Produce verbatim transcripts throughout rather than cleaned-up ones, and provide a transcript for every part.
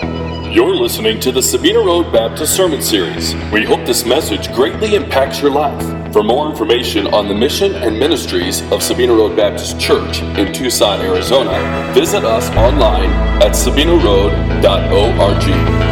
You're listening to the Sabina Road Baptist Sermon Series. We hope this message greatly impacts your life. For more information on the mission and ministries of Sabina Road Baptist Church in Tucson, Arizona, visit us online at sabina road dot org.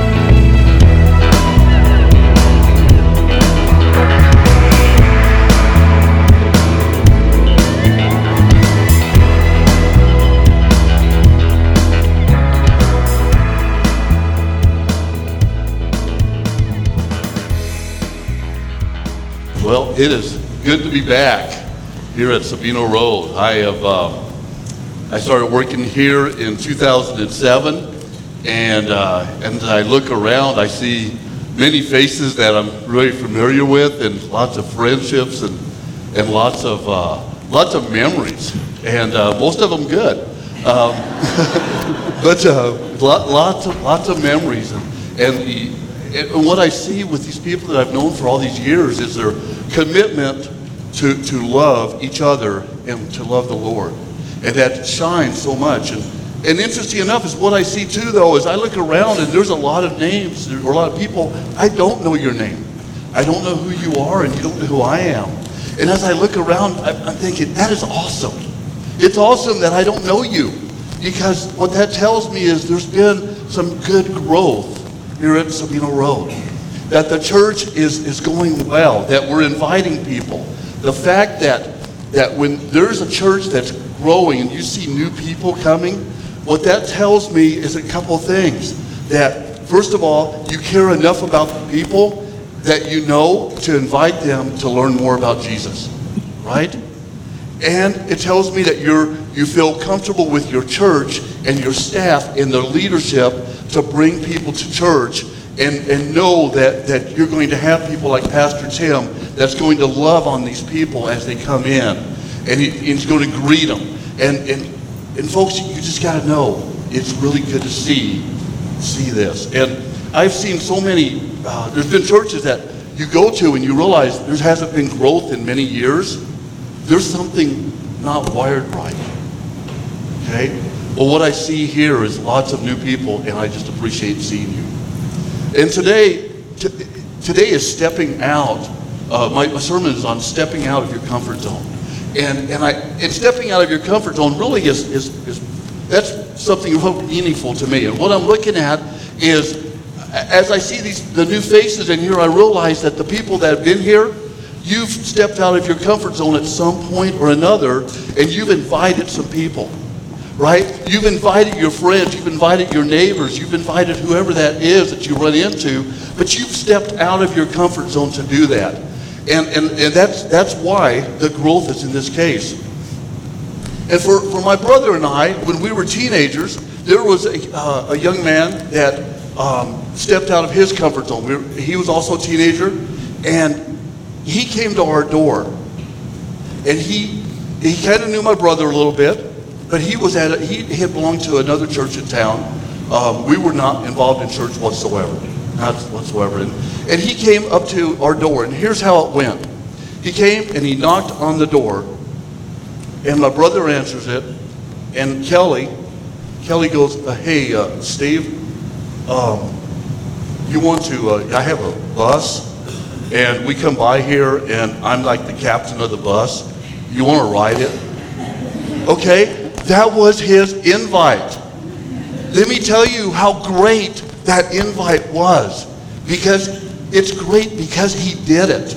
Well, it is good to be back here at Sabina Road. I have uh, I started working here in two thousand seven, and uh, and as I look around, I see many faces that I'm really familiar with, and lots of friendships, and and lots of uh, lots of memories, and uh, most of them good. Um, but uh, lots of lots of memories, and and the. And what I see with these people that I've known for all these years is their commitment to, to love each other and to love the Lord. And that shines so much. And, and interesting enough is what I see too, though, is I look around and there's a lot of names or a lot of people. I don't know your name. I don't know who you are, and you don't know who I am. And as I look around, I'm thinking, that is awesome. It's awesome that I don't know you, because what that tells me is there's been some good growth here at Sabina Road, that the church is, is going well, that we're inviting people. The fact that, that when there's a church that's growing and you see new people coming, what that tells me is a couple things. That, first of all, you care enough about the people that you know to invite them to learn more about Jesus, right? And it tells me that you're, you feel comfortable with your church and your staff and their leadership to bring people to church, and, and know that, that you're going to have people like Pastor Tim that's going to love on these people as they come in, and he, he's going to greet them. And, and, and folks, you just got to know, it's really good to see, see this. And I've seen so many, uh, there's been churches that you go to and you realize there hasn't been growth in many years. There's something not wired right, okay? Well, what I see here is lots of new people, and I just appreciate seeing you. And today, t- today is stepping out. Uh, my, my sermon is on stepping out of your comfort zone, and and I and stepping out of your comfort zone really is is, is that's something really meaningful to me. And what I'm looking at is, as I see these the new faces in here, I realize that the people that have been here, you've stepped out of your comfort zone at some point or another, and you've invited some people. Right? You've invited your friends, you've invited your neighbors, you've invited whoever that is that you run into, but you've stepped out of your comfort zone to do that. And and, and that's that's why the growth is in this case. And for, for my brother and I, when we were teenagers, there was a, uh, a young man that um, stepped out of his comfort zone. We were, he was also a teenager, and he came to our door. And he he kind of knew my brother a little bit. But he was at a, he, he had belonged to another church in town. Um, we were not involved in church whatsoever, not whatsoever. And, and he came up to our door, and here's how it went. He came and he knocked on the door, and my brother answers it, and Kelly, Kelly goes, uh, "Hey, uh, Steve, um, you want to? Uh, I have a bus, and we come by here, and I'm like the captain of the bus. You want to ride it?" Okay. That was his invite. Let me tell you how great that invite was. Because it's great because he did it.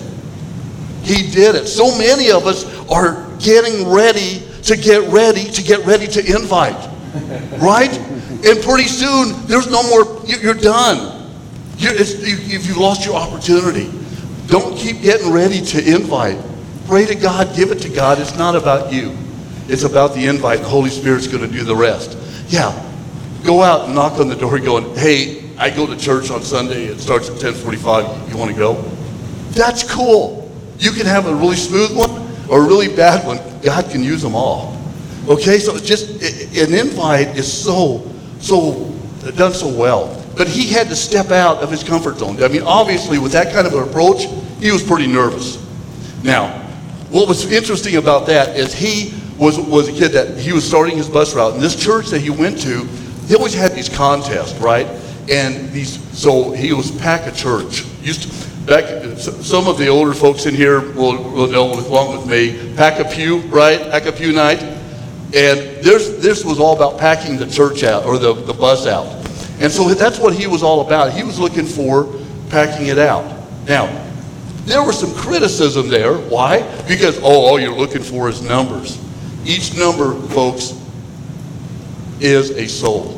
He did it. So many of us are getting ready to get ready to get ready to invite. Right? And pretty soon, there's no more, you're done. You're, it's, you, you've lost your opportunity. Don't keep getting ready to invite. Pray to God, give it to God. It's not about you. It's about the invite. The Holy Spirit's going to do the rest. Yeah, go out and knock on the door going, "Hey, I go to church on Sunday. It starts at ten forty-five. You want to go?" That's cool. You can have a really smooth one or a really bad one. God can use them all. Okay, so it's just an invite is so, so done so well. But he had to step out of his comfort zone. I mean, obviously, with that kind of an approach, he was pretty nervous. Now, what was interesting about that is he was was a kid that he was starting his bus route. And this church that he went to, they always had these contests, right? And these, so he was pack a church. Used to, back, some of the older folks in here will, will know, along with me, pack a pew, right? Pack a pew night. And there's, this was all about packing the church out, or the, the bus out. And so that's what he was all about. He was looking for packing it out. Now, there was some criticism there. Why? Because, oh, all you're looking for is numbers. Each number, folks, is a soul.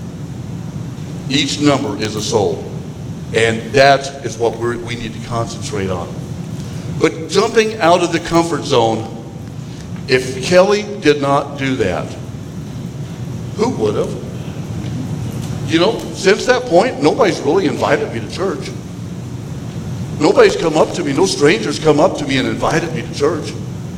Each number is a soul. And that is what we're, we need to concentrate on. But jumping out of the comfort zone, if Kelly did not do that, who would have? You know, since that point, nobody's really invited me to church. Nobody's come up to me, no strangers come up to me and invited me to church.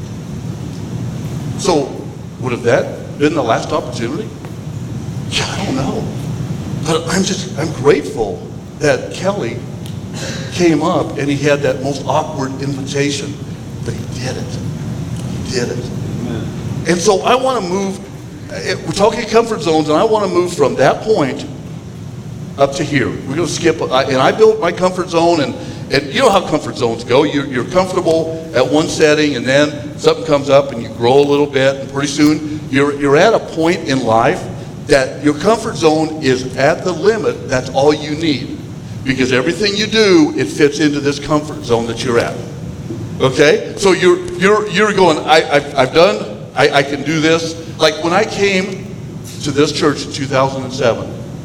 So, would have that been the last opportunity? Yeah, I don't know. But I'm just, I'm grateful that Kelly came up and he had that most awkward invitation, but he did it. He did it. Amen. And so I want to move, we're talking comfort zones, and I want to move from that point up to here. We're going to skip, and I built my comfort zone, and, and you know how comfort zones go. You're, you're comfortable at one setting, and then something comes up and you grow a little bit, and pretty soon you're, you're at a point in life that your comfort zone is at the limit. That's all you need. Because everything you do, it fits into this comfort zone that you're at. Okay? So you're you're you're going, I, I've, I've done, I, I can do this. Like when I came to this church in two thousand seven,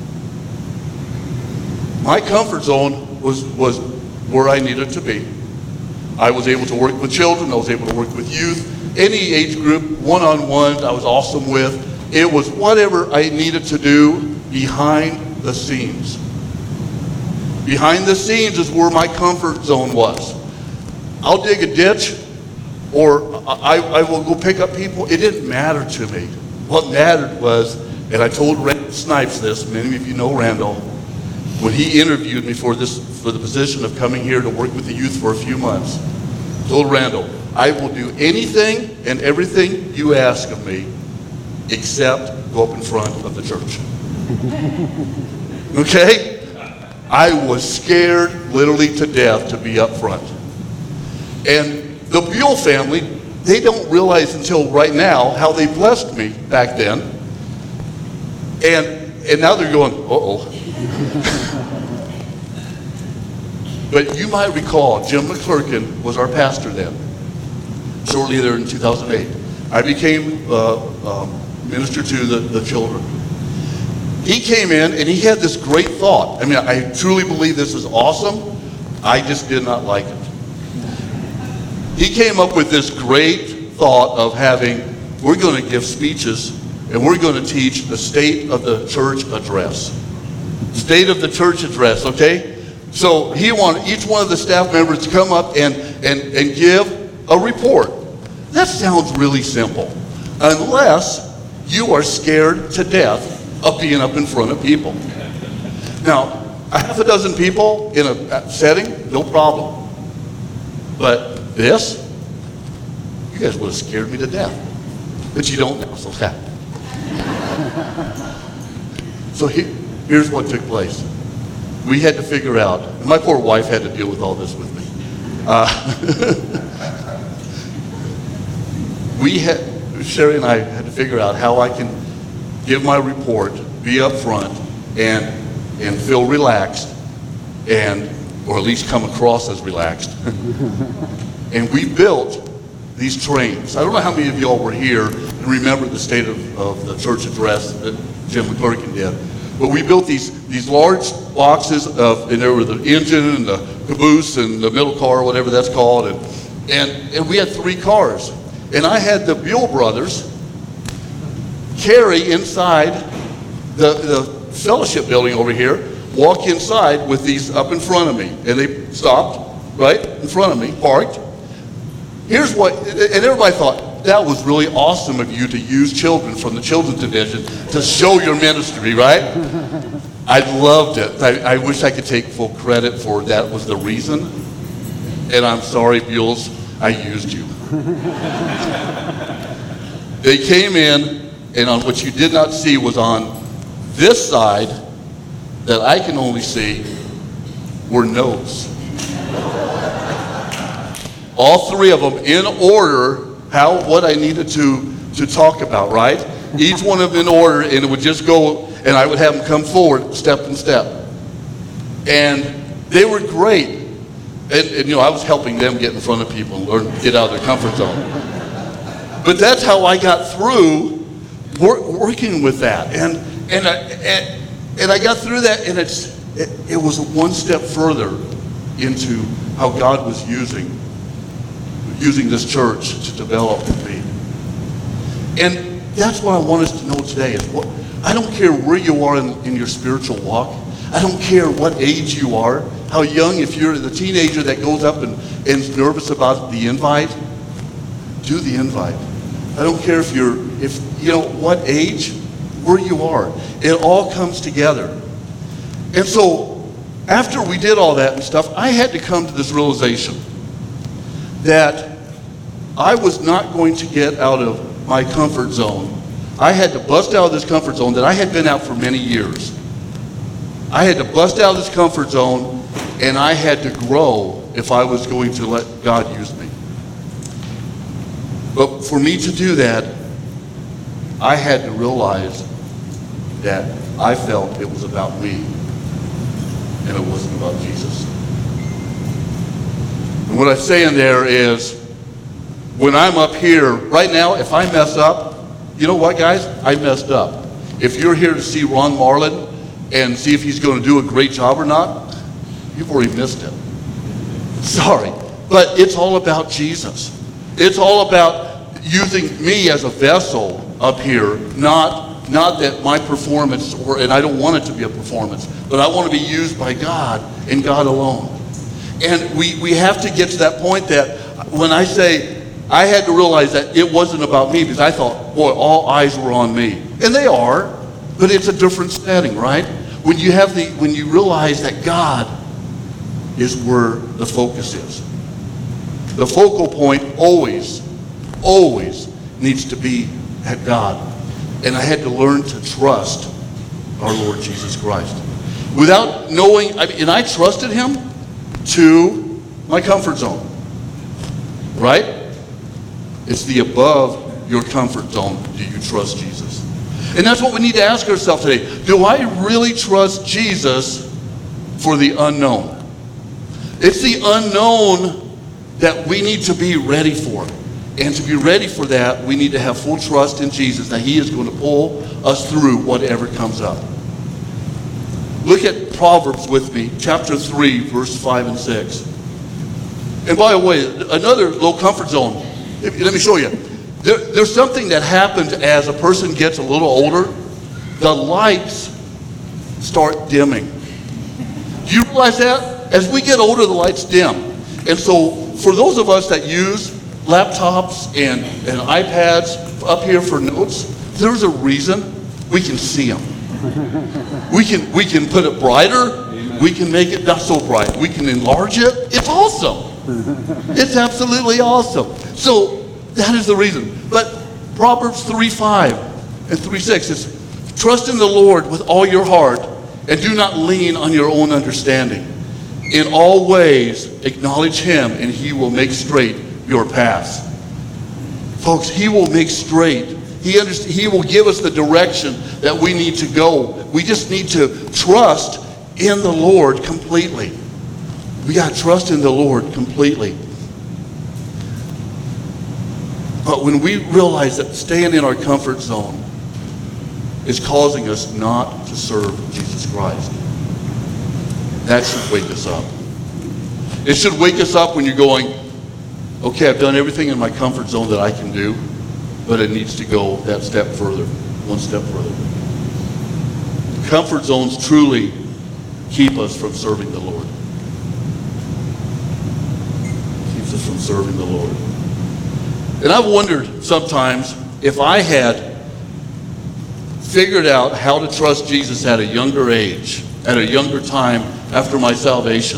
my comfort zone was, was where I needed to be. I was able to work with children, I was able to work with youth, any age group, one-on-one, I was awesome with. It was whatever I needed to do behind the scenes. Behind the scenes is where my comfort zone was. I'll dig a ditch, or I, I will go pick up people. It didn't matter to me. What mattered was, and I told Randall Snipes this, many of you know Randall, when he interviewed me for this, for the position of coming here to work with the youth for a few months, I told Randall, I will do anything and everything you ask of me, except go up in front of the church. Okay? I was scared literally to death to be up front. And the Buell family, they don't realize until right now how they blessed me back then. And and now they're going, uh-oh. But you might recall, Jim McClurkin was our pastor then, shortly there in two thousand eight. I became uh, um, minister to the, the children. He came in and he had this great thought. I mean, I truly believe this is awesome. I just did not like it. He came up with this great thought of having, we're going to give speeches and we're going to teach the State of the Church Address. State of the Church Address, okay? So he wanted each one of the staff members to come up and, and, and give a report. That sounds really simple, unless you are scared to death of being up in front of people. Now, a half a dozen people in a setting, no problem. But this, you guys would have scared me to death. But you don't now, so that. So he, here's what took place. We had to figure out, and my poor wife had to deal with all this with me. Uh, we had, Sherry and I had to figure out how I can give my report, be up front, and and feel relaxed, and or at least come across as relaxed. And we built these trains. I don't know how many of y'all were here and remember the State of, of the Church Address that Jim McClurkin did. But we built these these large boxes of, and there were the engine and the caboose and the middle car, whatever that's called, and and, and we had three cars. And I had the Buell brothers carry inside the, the fellowship building over here, walk inside with these up in front of me. And they stopped right in front of me, parked. Here's what, and everybody thought, that was really awesome of you to use children from the children's division to show your ministry, right? I loved it. I, I wish I could take full credit for that was the reason. And I'm sorry, Buells, I used you. They came in, and on what you did not see was on this side that I can only see were notes. All three of them in order, how, what I needed to, to talk about, right? Each one of them in order, and it would just go, and I would have them come forward step and step. And they were great. And, and you know, I was helping them get in front of people and learn, get out of their comfort zone. But that's how I got through wor- working with that. And and I, and, and I got through that, and it's it, it was one step further into how God was using using this church to develop me. And that's what I want us to know today is what I don't care where you are in, in your spiritual walk. I don't care what age you are, how young, if you're the teenager that goes up and, and is nervous about the invite, do the invite. I don't care if you're, if you know, what age, where you are. It all comes together. And so, after we did all that and stuff, I had to come to this realization that I was not going to get out of my comfort zone. I had to bust out of this comfort zone that I had been out for many years. I had to bust out of this comfort zone, and I had to grow if I was going to let God use me. But for me to do that, I had to realize that I felt it was about me, and it wasn't about Jesus. And what I'm saying there is, when I'm up here, right now, if I mess up, you know what, guys? I messed up. If you're here to see Ron Marlin and see if he's going to do a great job or not, you've already missed him. Sorry. But it's all about Jesus. It's all about using me as a vessel up here, not, not that my performance, or, and I don't want it to be a performance, but I want to be used by God and God alone. And we, we have to get to that point that when I say, I had to realize that it wasn't about me, because I thought, boy, all eyes were on me. And they are, but it's a different setting, right? When you have the, when you realize that God is where the focus is. The focal point always, always needs to be at God. And I had to learn to trust our Lord Jesus Christ. Without knowing, I mean, and I trusted him to my comfort zone, right? It's the above your comfort zone. Do you trust Jesus? And that's what we need to ask ourselves today. Do I really trust Jesus for the unknown? It's the unknown that we need to be ready for. And to be ready for that, we need to have full trust in Jesus that he is going to pull us through whatever comes up. Look at Proverbs with me, chapter three, verse five and six. And by the way, another low comfort zone. Let me show you. There, there's something that happens as a person gets a little older. The lights start dimming. Do you realize that? As we get older, the lights dim. And so for those of us that use laptops and, and iPads up here for notes, there's a reason we can see them. We can, we can put it brighter. We can make it not so bright. We can enlarge it. It's awesome. It's absolutely awesome. So that is the reason. But Proverbs three five and three six is, trust in the Lord with all your heart and do not lean on your own understanding. In all ways acknowledge him and he will make straight your paths. Folks, he will make straight. He, underst- he will give us the direction that we need to go. We just need to trust in the Lord completely. We got to trust in the Lord completely. But when we realize that staying in our comfort zone is causing us not to serve Jesus Christ, that should wake us up. It should wake us up when you're going, okay, I've done everything in my comfort zone that I can do, but it needs to go that step further, one step further. Comfort zones truly keep us from serving the Lord. Keeps us from serving the Lord. And I've wondered sometimes if I had figured out how to trust Jesus at a younger age, at a younger time after my salvation,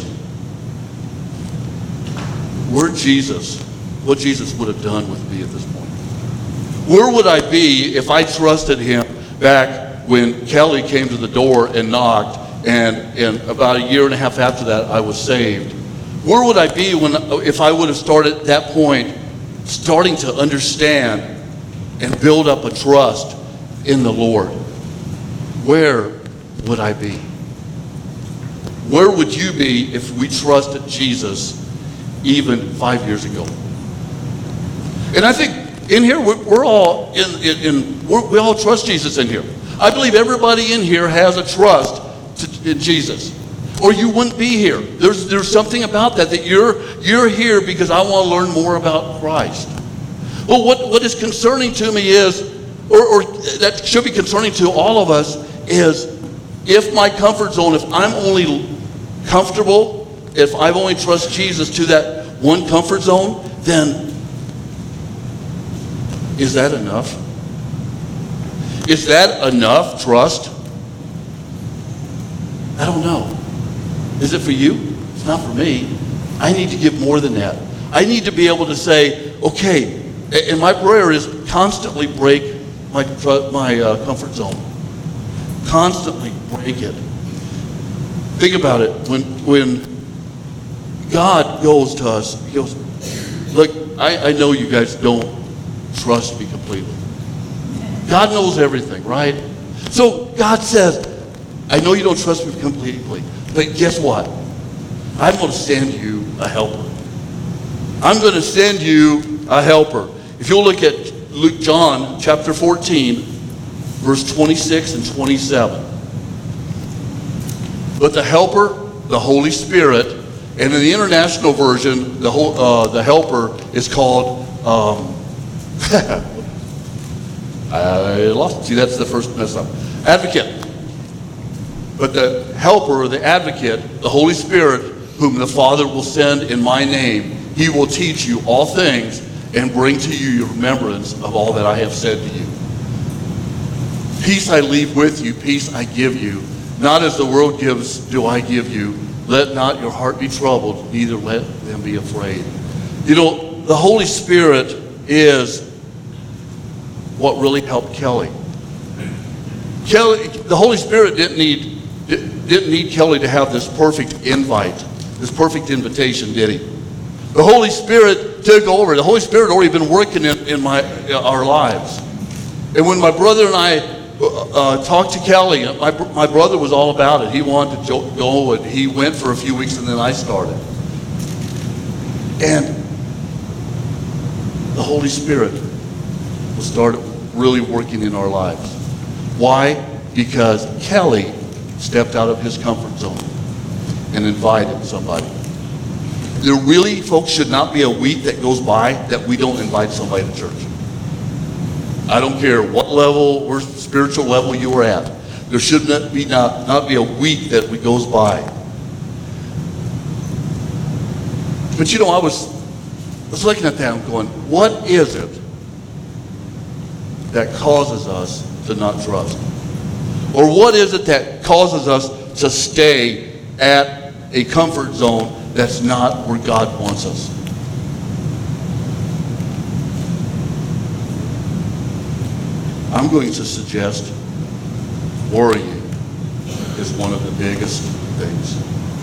where Jesus, what Jesus would have done with me at this point. Where would I be if I trusted him back when Kelly came to the door and knocked And, and about a year and a half after that, I was saved. Where would I be when, if I would have started at that point, starting to understand and build up a trust in the Lord? Where would I be? Where would you be if we trusted Jesus even five years ago? And I think in here, we're, we're all in, in, in we're, we all trust Jesus in here. I believe everybody in here has a trust to, in Jesus, or you wouldn't be here. There's, there's something about that, that you're, you're here because I want to learn more about Christ. Well, what, what is concerning to me is, or, or that should be concerning to all of us, is if my comfort zone, if I'm only comfortable, if I've only trust Jesus to that one comfort zone, then is that enough? Is that enough trust? I don't know. Is it for you? It's not for me. I need to give more than that. I need to be able to say, okay, and my prayer is constantly break my, my uh, comfort zone. Constantly break it. Think about it. When, when God goes to us, he goes, look, I, I know you guys don't trust me completely. God knows everything, right? So God says, I know you don't trust me completely, but guess what? I'm going to send you a helper. I'm going to send you a helper. If you'll look at Luke, John chapter fourteen, verse twenty-six and twenty-seven. But the helper, the Holy Spirit, and in the International Version, the whole, uh, the helper is called, um, I lost it. See, that's the first mess up. Advocate. But the helper, or the advocate, the Holy Spirit, whom the Father will send in my name, he will teach you all things and bring to you your remembrance of all that I have said to you. Peace I leave with you, peace I give you. Not as the world gives do I give you. Let not your heart be troubled, neither let them be afraid. You know, the Holy Spirit is what really helped Kelly. Kelly, the Holy Spirit didn't need didn't need Kelly to have this perfect invite, this perfect invitation, did he? The Holy Spirit took over. The Holy Spirit had already been working in, in my our lives. And when my brother and I uh, talked to Kelly, my, my brother was all about it. He wanted to go, and he went for a few weeks, and then I started. And the Holy Spirit will start really working in our lives. Why? Because Kelly stepped out of his comfort zone and invited somebody. There really, folks, should not be a week that goes by that we don't invite somebody to church. I don't care what level or spiritual level you are at. There should not be not, not be a week that we goes by. But you know, I was, I was looking at that and going, what is it that causes us to not trust? Or what is it that causes us to stay at a comfort zone that's not where God wants us? I'm going to suggest worrying is one of the biggest things.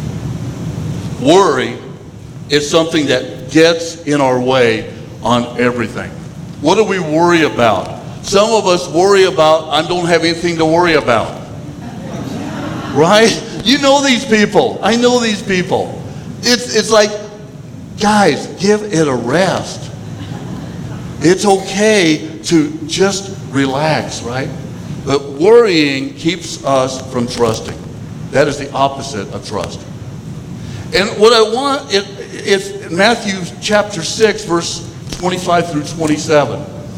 Worry is something that gets in our way on everything. What do we worry about? Some of us worry about, I don't have anything to worry about. Right? You know these people. I know these people. It's, it's like, guys, give it a rest. It's okay to just relax, right? But worrying keeps us from trusting. That is the opposite of trust. And what I want, it, it's Matthew chapter six, verse twenty-five through twenty-seven.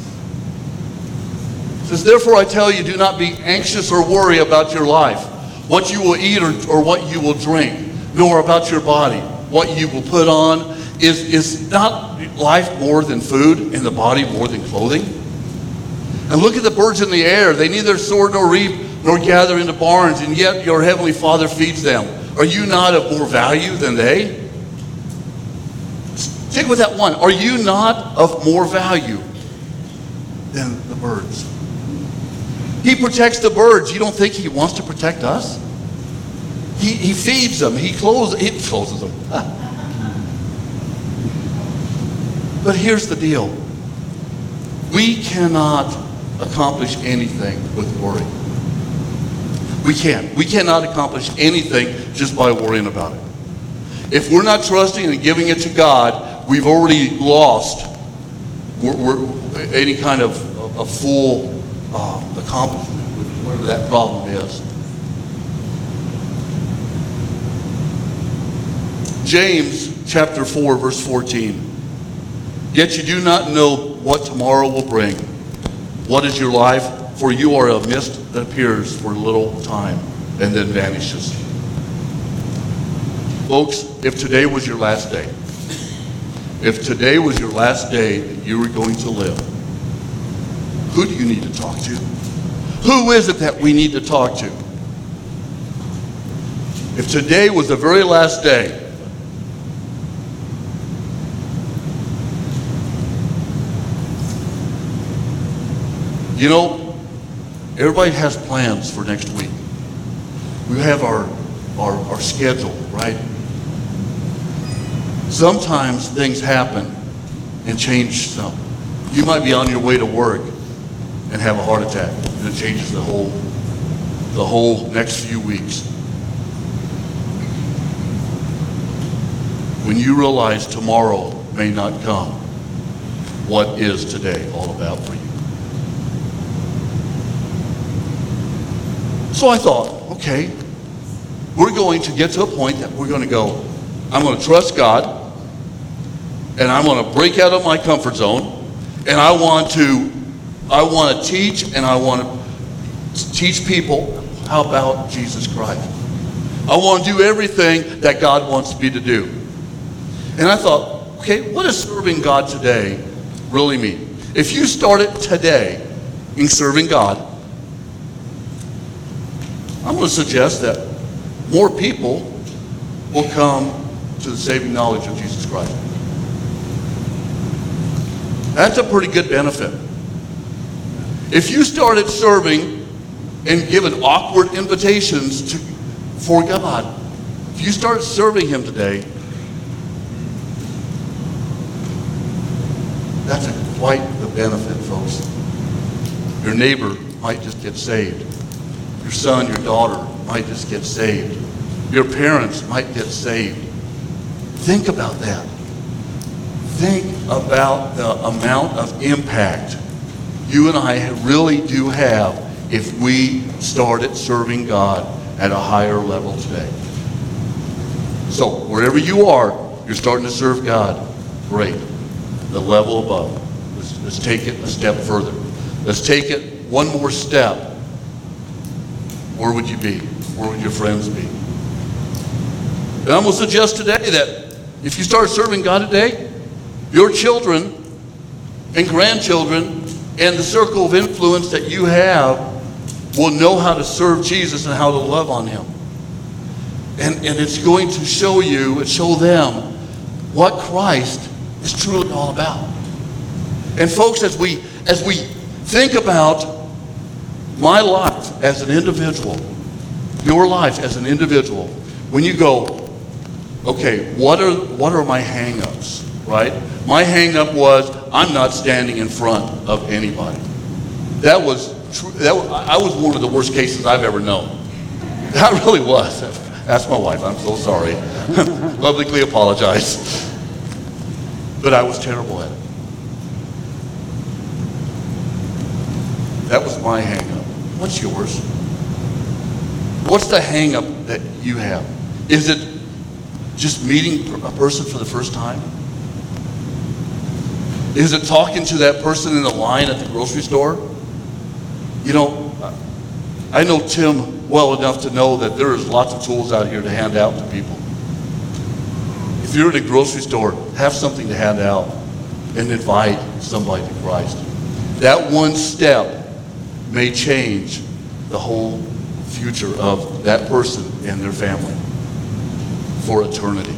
It says, therefore I tell you, do not be anxious or worry about your life, what you will eat or, or what you will drink, nor about your body, what you will put on. Is, is not life more than food and the body more than clothing? And look at the birds in the air. They neither sow nor reap nor gather into barns, and yet your heavenly Father feeds them. Are you not of more value than they? Stick with that one. Are you not of more value than the birds? He protects the birds. You don't think he wants to protect us? He, he feeds them. He clothes, he clothes them. But here's the deal. We cannot accomplish anything with worry. We can't. We cannot accomplish anything just by worrying about it. If we're not trusting and giving it to God, we've already lost we're, we're, any kind of a, a full uh, accomplishment with whatever that problem is. James chapter four, verse fourteen. Yet you do not know what tomorrow will bring. What is your life? For you are a mist that appears for a little time and then vanishes. Folks, if today was your last day, if today was your last day that you were going to live, who do you need to talk to? Who is it that we need to talk to? If today was the very last day, you know, everybody has plans for next week. We have our, our, our schedule, right? Sometimes things happen and change some. You might be on your way to work and have a heart attack, and it changes the whole, the whole next few weeks. When you realize tomorrow may not come, what is today all about for you? So I thought, okay, we're going to get to a point that we're going to go, I'm going to trust God, and I'm going to break out of my comfort zone, and I want to, I want to teach, and I want to teach people how about Jesus Christ. I want to do everything that God wants me to do. And I thought, okay, what does serving God today really mean? If you started today in serving God, I'm going to suggest that more people will come to the saving knowledge of Jesus Christ. That's a pretty good benefit. If you started serving and giving awkward invitations to, for God, if you start serving Him today, that's a, quite the benefit, folks. Your neighbor might just get saved. Your son, your daughter might just get saved. Your parents might get saved. Think about that. Think about the amount of impact you and I really do have if we started serving God at a higher level today. So wherever you are, you're starting to serve God. Great. The level above. Let's, let's take it a step further. Let's take it one more step. Where would you be? Where would your friends be? And I'm going to suggest today that if you start serving God today, your children and grandchildren and the circle of influence that you have will know how to serve Jesus and how to love on Him. And, and it's going to show you and show them what Christ is truly all about. And folks, as we as we think about my life as an individual, your life as an individual, when you go, okay, what are what are my hang-ups, right? My hang-up was I'm not standing in front of anybody. That was true. That was, I was one of the worst cases I've ever known. That really was. Ask my wife. I'm so sorry. Publicly apologize. But I was terrible at it. That was my hang-up. What's yours? What's the hang-up that you have? Is it just meeting a person for the first time? Is it talking to that person in the line at the grocery store? You know, I know Tim well enough to know that there is lots of tools out here to hand out to people. If you're at a grocery store, have something to hand out and invite somebody to Christ. That one step may change the whole future of that person and their family for eternity.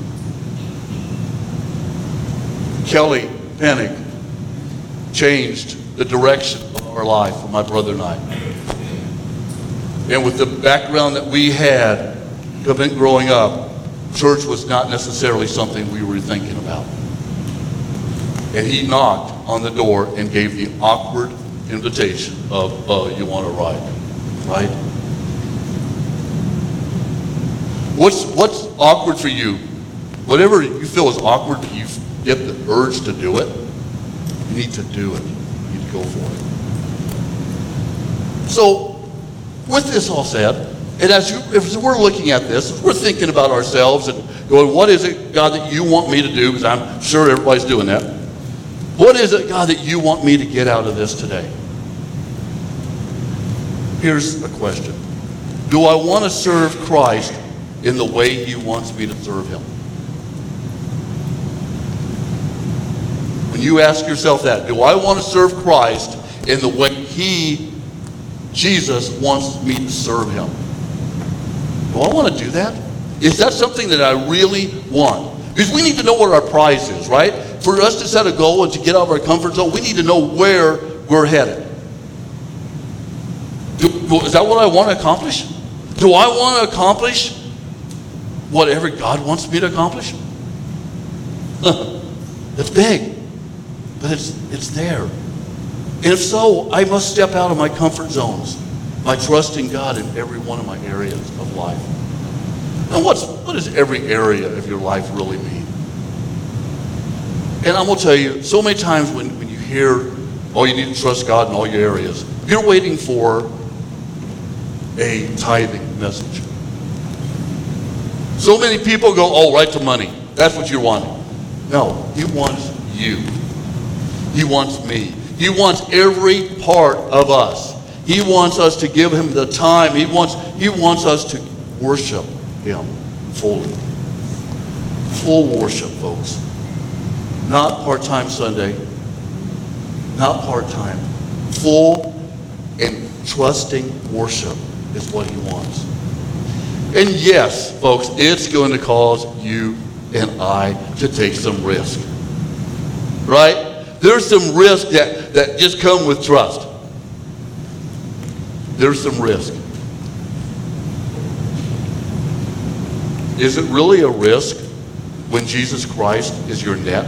Kelly Pennick changed the direction of our life for my brother and I. And with the background that we had, growing up, church was not necessarily something we were thinking about. And he knocked on the door and gave the awkward invitation of, uh, you want to ride, right? What's, what's awkward for you? Whatever you feel is awkward, but you get the urge to do it, you need to do it. You need to go for it. So, with this all said, and as, you, as we're looking at this, as we're thinking about ourselves and going, what is it, God, that you want me to do? Because I'm sure everybody's doing that. What is it, God, that you want me to get out of this today? Here's a question. Do I want to serve Christ in the way he wants me to serve him? When you ask yourself that, do I want to serve Christ in the way he, Jesus, wants me to serve him? Do I want to do that? Is that something that I really want? Because we need to know what our prize is, right? For us to set a goal and to get out of our comfort zone, we need to know where we're headed. Do, is that what I want to accomplish? Do I want to accomplish whatever God wants me to accomplish? It's big, but it's, it's there. And if so, I must step out of my comfort zones by trusting God in every one of my areas of life. Now, what's, what does every area of your life really mean? And I'm going to tell you, so many times when, when you hear, oh, you need to trust God in all your areas, you're waiting for a tithing message. So many people go, oh, right to money. That's what you're wanting. No, he wants you. He wants me. He wants every part of us. He wants us to give him the time. He wants, he wants us to worship him fully. Full worship, folks. Not part-time Sunday. Not part-time. Full and trusting worship is what he wants. And yes, folks, it's going to cause you and I to take some risk. Right? There's some risk that, that just come with trust. There's some risk. Is it really a risk when Jesus Christ is your net?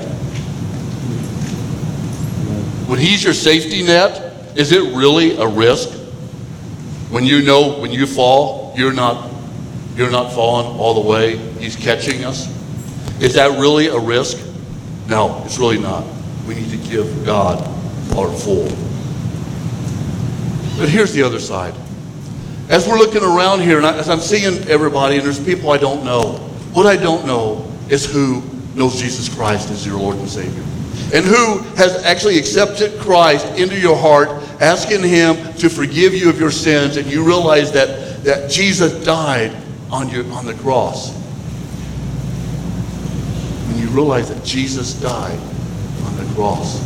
When he's your safety net, is it really a risk? When you know when you fall, you're not you're not falling all the way. He's catching us. Is that really a risk? No, it's really not. We need to give God our full. But here's the other side. As we're looking around here, and I, as I'm seeing everybody, and there's people I don't know, what I don't know is who knows Jesus Christ as your Lord and Savior. And who has actually accepted Christ into your heart, asking him to forgive you of your sins, and you realize that, that Jesus died on, your, on the cross. When you realize that Jesus died on the cross.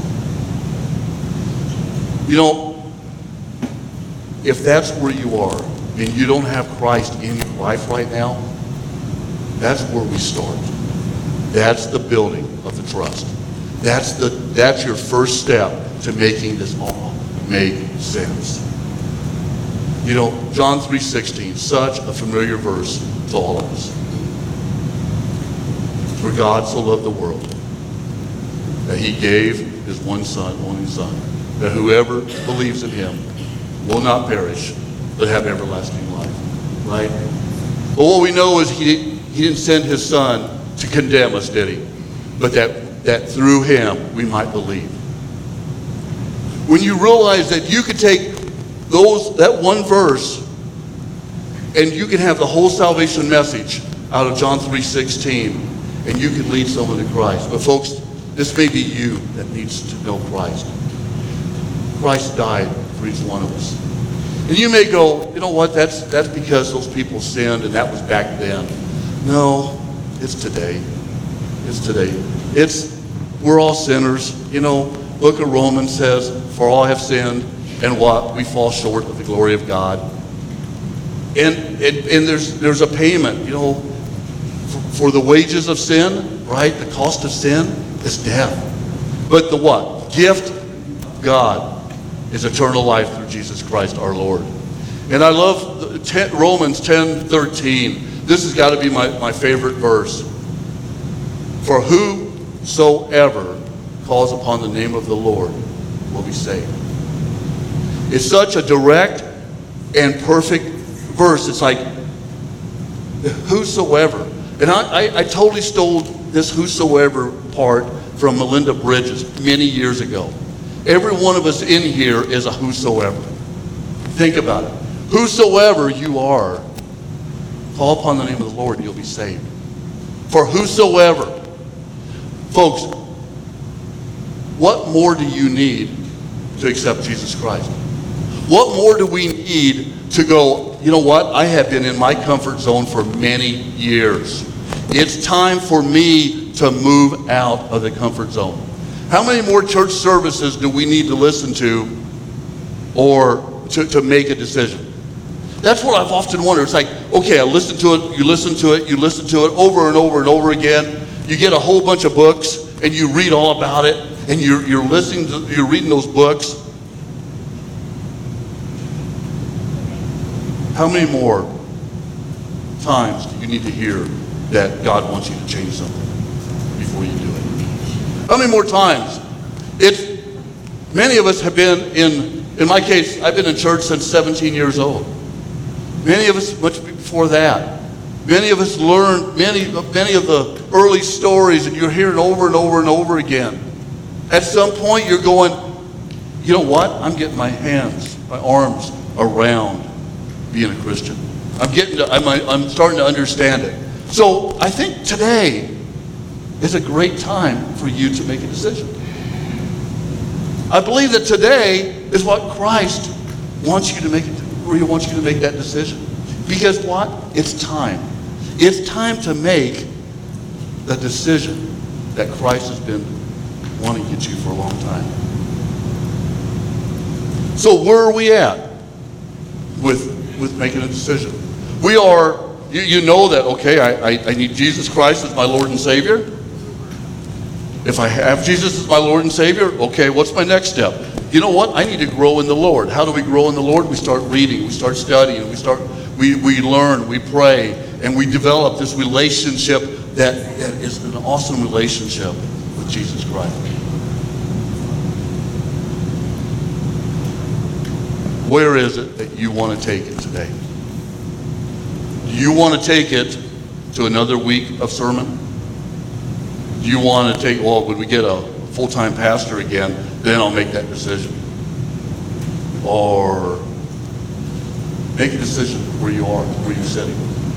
You know, if that's where you are, and you don't have Christ in your life right now, that's where we start. That's the building of the trust. That's the that's your first step to making this all make sense. You know, John three sixteen, such a familiar verse to all of us. For God so loved the world that he gave his one son, only son, that whoever believes in him will not perish, but have everlasting life. Right? But what we know is he, he didn't send his son to condemn us, did he? But that that through him we might believe. When you realize that you could take those that one verse and you can have the whole salvation message out of John three sixteen, and you can lead someone to Christ. But folks, this may be you that needs to know Christ. Christ died for each one of us. And you may go, you know what, that's that's because those people sinned and that was back then. No, it's today. It's today. It's, we're all sinners. You know, book of Romans says, for all have sinned, and what? We fall short of the glory of God. And and, and there's there's a payment, you know, for, for the wages of sin, right? The cost of sin is death. But the what? Gift of God is eternal life through Jesus Christ our Lord. And I love ten, Romans ten thirteen. This has got to be my, my favorite verse. For whosoever calls upon the name of the Lord will be saved. It's such a direct and perfect verse. It's like, whosoever. And I, I, I totally stole this whosoever part from Melinda Bridges many years ago. Every one of us in here is a whosoever. Think about it. Whosoever you are, call upon the name of the Lord and you'll be saved. For whosoever. Folks, what more do you need to accept Jesus Christ? What more do we need to go, you know what? I have been in my comfort zone for many years. It's time for me to move out of the comfort zone. How many more church services do we need to listen to or to, to make a decision? That's what I've often wondered. It's like, okay, I listen to it, you listen to it, you listen to it over and over and over again. You get a whole bunch of books and you read all about it and you're, you're listening to, you're reading those books. How many more times do you need to hear that God wants you to change something before you do it? How many more times? It's, many of us have been in, in my case, I've been in church since seventeen years old. Many of us much before that. Many of us learned many, many of the early stories and you're hearing over and over and over again. At some point you're going, you know what? I'm getting my hands, my arms around being a Christian. I'm getting to, I'm, I'm starting to understand it. So I think today is a great time for you to make a decision. I believe that today is what Christ wants you to make, where He wants you to make that decision. Because what? It's time. It's time to make the decision that Christ has been wanting you to for a long time. So where are we at with with making a decision? We are, you, you know that, okay, I, I, I need Jesus Christ as my Lord and Savior. If I have Jesus as my Lord and Savior, okay, what's my next step? You know what? I need to grow in the Lord. How do we grow in the Lord? We start reading, we start studying, we start, we, we learn, we pray, and we develop this relationship that, that is an awesome relationship with Jesus Christ. Where is it that you want to take it today? Do you want to take it to another week of sermon? Do you want to take, well, when we get a full-time pastor again, then I'll make that decision? Or make a decision where you are, where you're sitting.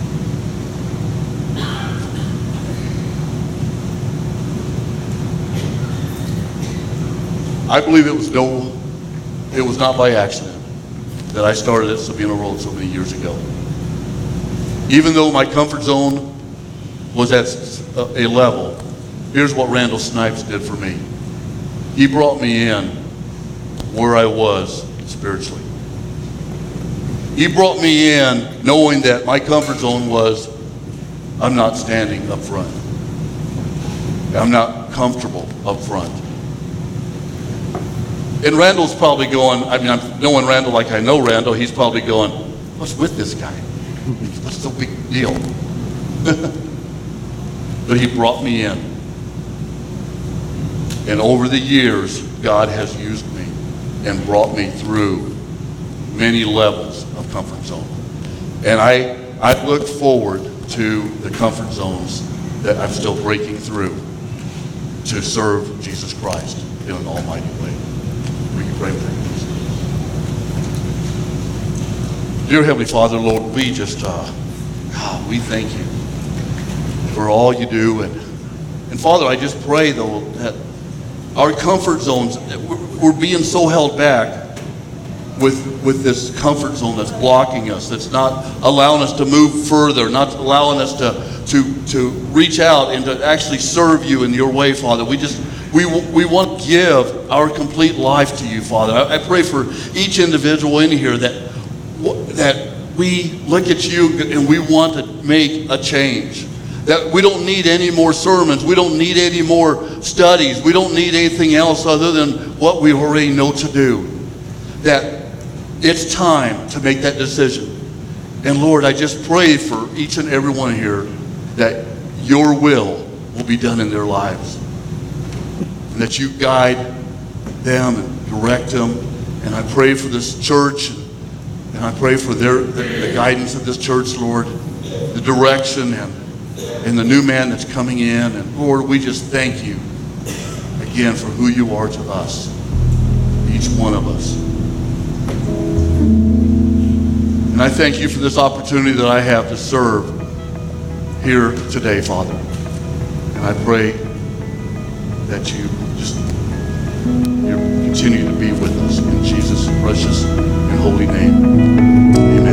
I believe it was no, it was not by accident that I started at Sabino Road so many years ago. Even though my comfort zone was at a level, here's what Randall Snipes did for me. He brought me in where I was spiritually. He brought me in knowing that my comfort zone was, I'm not standing up front. I'm not comfortable up front. And Randall's probably going, I mean, I'm knowing Randall like I know Randall, he's probably going, what's with this guy? What's the big deal? But he brought me in. And over the years, God has used me and brought me through many levels of comfort zone. And I, I look forward to the comfort zones that I'm still breaking through to serve Jesus Christ in an almighty way. Will you pray with me? Dear Heavenly Father, Lord, we just, uh, God, we thank you for all you do. And, and Father, I just pray, though, that our comfort zones, we're, we're being so held back with, with this comfort zone that's blocking us, that's not allowing us to move further, not allowing us to, to, to reach out and to actually serve you in your way, Father. We just, we, we want to give our complete life to you, Father. I, I pray for each individual in here that, that we look at you and we want to make a change. That we don't need any more sermons. We don't need any more studies. We don't need anything else other than what we already know to do. That it's time to make that decision. And Lord, I just pray for each and every one here that your will will be done in their lives. And that you guide them and direct them. And I pray for this church, and I pray for their the, the guidance of this church, Lord, the direction and, and the new man that's coming in. And Lord, we just thank you again for who you are to us, each one of us. And I thank you for this opportunity that I have to serve here today, Father. And I pray that you just you continue to be with us in Jesus' precious and holy name. Amen.